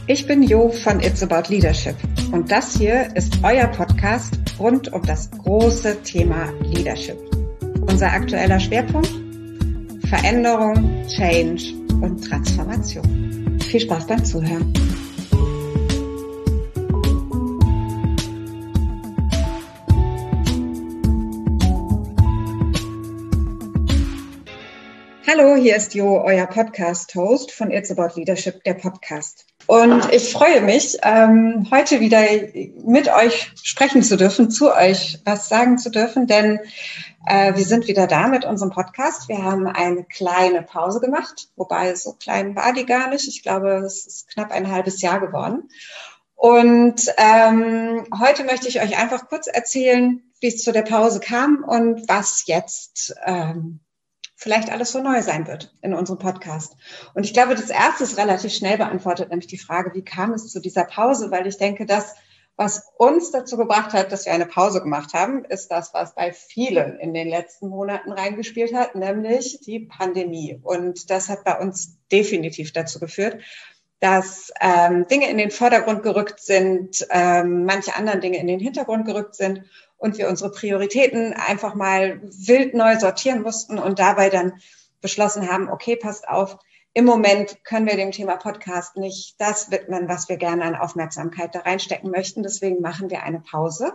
Ich bin Jo von It's About Leadership und das hier ist euer Podcast rund um das große Thema Leadership. Unser aktueller Schwerpunkt: Veränderung, Change und Transformation. Viel Spaß beim Zuhören. Hallo, hier ist Jo, euer Podcast-Host von It's About Leadership, der Podcast. Und ich freue mich, heute wieder mit euch sprechen zu dürfen, zu euch was sagen zu dürfen, denn wir sind wieder da mit unserem Podcast. Wir haben eine kleine Pause gemacht, wobei so klein war die gar nicht. Ich glaube, es ist knapp ein halbes Jahr geworden. Und heute möchte ich euch einfach kurz erzählen, wie es zu der Pause kam und was jetzt vielleicht alles so neu sein wird in unserem Podcast. Und ich glaube, das erste ist relativ schnell beantwortet, nämlich die Frage, wie kam es zu dieser Pause? Weil ich denke, das, was uns dazu gebracht hat, dass wir eine Pause gemacht haben, ist das, was bei vielen in den letzten Monaten reingespielt hat, nämlich die Pandemie. Und das hat bei uns definitiv dazu geführt, dass Dinge in den Vordergrund gerückt sind, manche anderen Dinge in den Hintergrund gerückt sind und wir unsere Prioritäten einfach mal wild neu sortieren mussten und dabei dann beschlossen haben, okay, passt auf, im Moment können wir dem Thema Podcast nicht das widmen, was wir gerne an Aufmerksamkeit da reinstecken möchten. Deswegen machen wir eine Pause.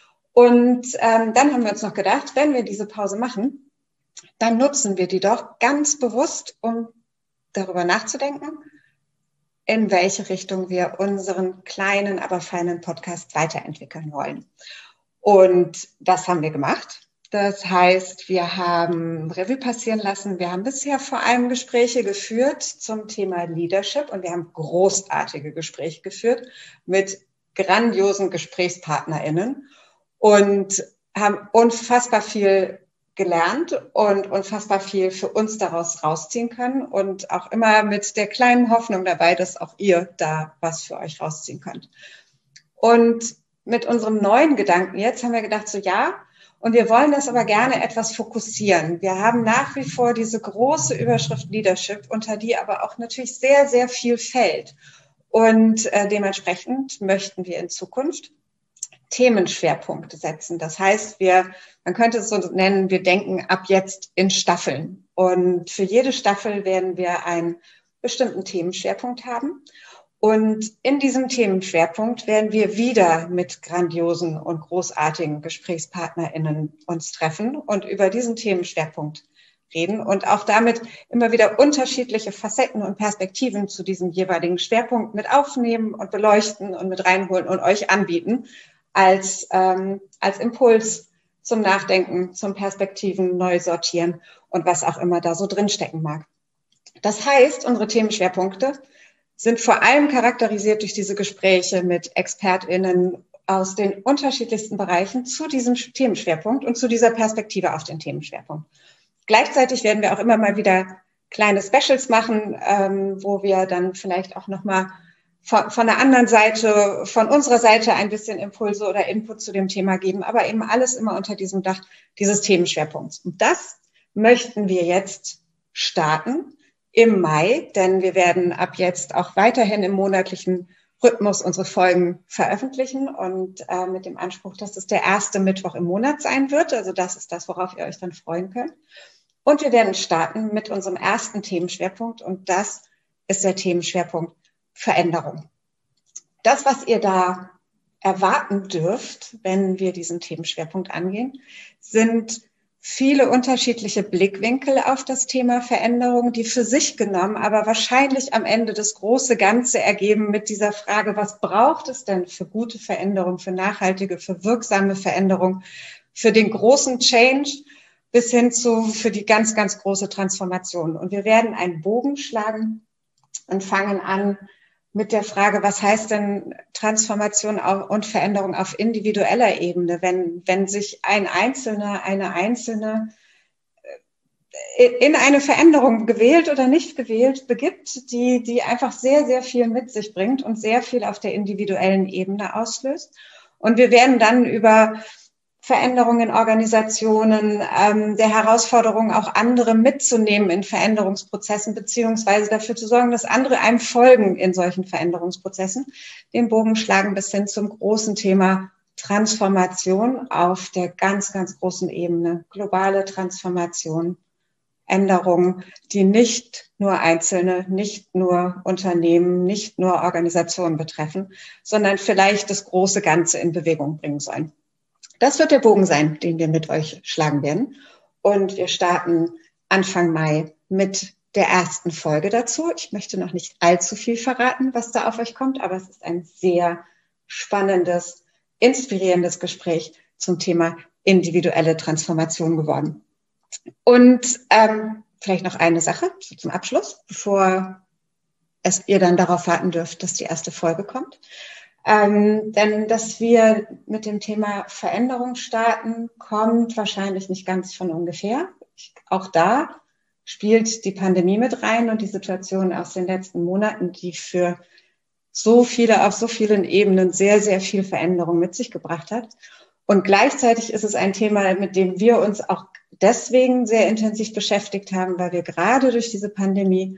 Und dann haben wir uns noch gedacht, wenn wir diese Pause machen, dann nutzen wir die doch ganz bewusst, um darüber nachzudenken, in welche Richtung wir unseren kleinen, aber feinen Podcast weiterentwickeln wollen. Und das haben wir gemacht. Das heißt, wir haben Revue passieren lassen. Wir haben bisher vor allem Gespräche geführt zum Thema Leadership und wir haben großartige Gespräche geführt mit grandiosen GesprächspartnerInnen und haben unfassbar viel gelernt und unfassbar viel für uns daraus rausziehen können und auch immer mit der kleinen Hoffnung dabei, dass auch ihr da was für euch rausziehen könnt. Und mit unserem neuen Gedanken jetzt haben wir gedacht, so ja, und wir wollen das aber gerne etwas fokussieren. Wir haben nach wie vor diese große Überschrift Leadership, unter die aber auch natürlich sehr, sehr viel fällt. Und dementsprechend möchten wir in Zukunft Themenschwerpunkte setzen. Das heißt, man könnte es so nennen, wir denken ab jetzt in Staffeln. Und für jede Staffel werden wir einen bestimmten Themenschwerpunkt haben. Und in diesem Themenschwerpunkt werden wir wieder mit grandiosen und großartigen GesprächspartnerInnen uns treffen und über diesen Themenschwerpunkt reden und auch damit immer wieder unterschiedliche Facetten und Perspektiven zu diesem jeweiligen Schwerpunkt mit aufnehmen und beleuchten und mit reinholen und euch anbieten als Impuls zum Nachdenken, zum Perspektiven neu sortieren und was auch immer da so drinstecken mag. Das heißt, unsere Themenschwerpunkte sind vor allem charakterisiert durch diese Gespräche mit ExpertInnen aus den unterschiedlichsten Bereichen zu diesem Themenschwerpunkt und zu dieser Perspektive auf den Themenschwerpunkt. Gleichzeitig werden wir auch immer mal wieder kleine Specials machen, wo wir dann vielleicht auch nochmal von der anderen Seite, von unserer Seite ein bisschen Impulse oder Input zu dem Thema geben, aber eben alles immer unter diesem Dach dieses Themenschwerpunkts. Und das möchten wir jetzt starten im Mai, denn wir werden ab jetzt auch weiterhin im monatlichen Rhythmus unsere Folgen veröffentlichen und mit dem Anspruch, dass es der erste Mittwoch im Monat sein wird. Also das ist das, worauf ihr euch dann freuen könnt. Und wir werden starten mit unserem ersten Themenschwerpunkt und das ist der Themenschwerpunkt Veränderung. Das, was ihr da erwarten dürft, wenn wir diesen Themenschwerpunkt angehen, sind viele unterschiedliche Blickwinkel auf das Thema Veränderung, die für sich genommen, aber wahrscheinlich am Ende das große Ganze ergeben mit dieser Frage, was braucht es denn für gute Veränderung, für nachhaltige, für wirksame Veränderung, für den großen Change bis hin für die ganz, ganz große Transformation. Und wir werden einen Bogen schlagen und fangen an mit der Frage, was heißt denn Transformation und Veränderung auf individueller Ebene, wenn sich ein Einzelner, eine Einzelne in eine Veränderung gewählt oder nicht gewählt begibt, die einfach sehr, sehr viel mit sich bringt und sehr viel auf der individuellen Ebene auslöst. Und wir werden dann über Veränderungen in Organisationen, der Herausforderung, auch andere mitzunehmen in Veränderungsprozessen, beziehungsweise dafür zu sorgen, dass andere einem folgen in solchen Veränderungsprozessen, den Bogen schlagen bis hin zum großen Thema Transformation auf der ganz, ganz großen Ebene, globale Transformation, Änderungen, die nicht nur Einzelne, nicht nur Unternehmen, nicht nur Organisationen betreffen, sondern vielleicht das große Ganze in Bewegung bringen sollen. Das wird der Bogen sein, den wir mit euch schlagen werden. Und wir starten Anfang Mai mit der ersten Folge dazu. Ich möchte noch nicht allzu viel verraten, was da auf euch kommt, aber es ist ein sehr spannendes, inspirierendes Gespräch zum Thema individuelle Transformation geworden. Und vielleicht noch eine Sache zum Abschluss, bevor ihr dann darauf warten dürft, dass die erste Folge kommt. Denn dass wir mit dem Thema Veränderung starten, kommt wahrscheinlich nicht ganz von ungefähr. Auch da spielt die Pandemie mit rein und die Situation aus den letzten Monaten, die für so viele auf so vielen Ebenen sehr, sehr viel Veränderung mit sich gebracht hat. Und gleichzeitig ist es ein Thema, mit dem wir uns auch deswegen sehr intensiv beschäftigt haben, weil wir gerade durch diese Pandemie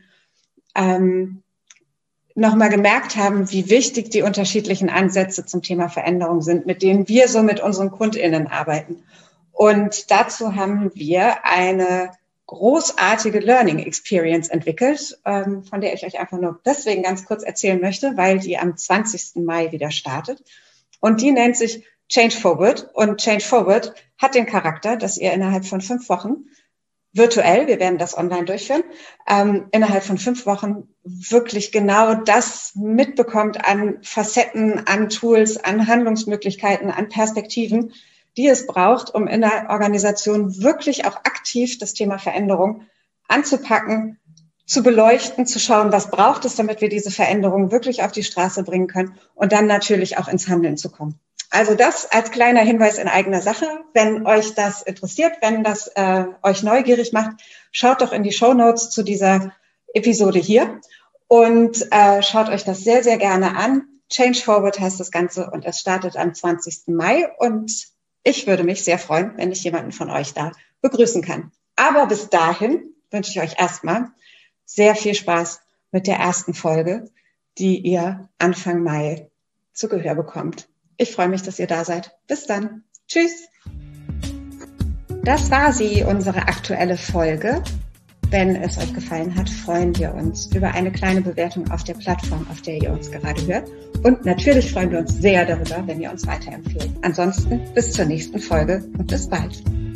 nochmal gemerkt haben, wie wichtig die unterschiedlichen Ansätze zum Thema Veränderung sind, mit denen wir so mit unseren KundInnen arbeiten. Und dazu haben wir eine großartige Learning Experience entwickelt, von der ich euch einfach nur deswegen ganz kurz erzählen möchte, weil die am 20. Mai wieder startet. Und die nennt sich Change Forward. Und Change Forward hat den Charakter, dass ihr innerhalb von 5 Wochen virtuell, wir werden das online durchführen, innerhalb von 5 Wochen wirklich genau das mitbekommt an Facetten, an Tools, an Handlungsmöglichkeiten, an Perspektiven, die es braucht, um in der Organisation wirklich auch aktiv das Thema Veränderung anzupacken, zu beleuchten, zu schauen, was braucht es, damit wir diese Veränderung wirklich auf die Straße bringen können und dann natürlich auch ins Handeln zu kommen. Also das als kleiner Hinweis in eigener Sache. Wenn euch das interessiert, wenn das euch neugierig macht, schaut doch in die Shownotes zu dieser Episode hier und schaut euch das sehr, sehr gerne an. Change Forward heißt das Ganze und es startet am 20. Mai und ich würde mich sehr freuen, wenn ich jemanden von euch da begrüßen kann. Aber bis dahin wünsche ich euch erstmal sehr viel Spaß mit der ersten Folge, die ihr Anfang Mai zu Gehör bekommt. Ich freue mich, dass ihr da seid. Bis dann. Tschüss. Das war sie, unsere aktuelle Folge. Wenn es euch gefallen hat, freuen wir uns über eine kleine Bewertung auf der Plattform, auf der ihr uns gerade hört. Und natürlich freuen wir uns sehr darüber, wenn ihr uns weiterempfehlt. Ansonsten bis zur nächsten Folge und bis bald.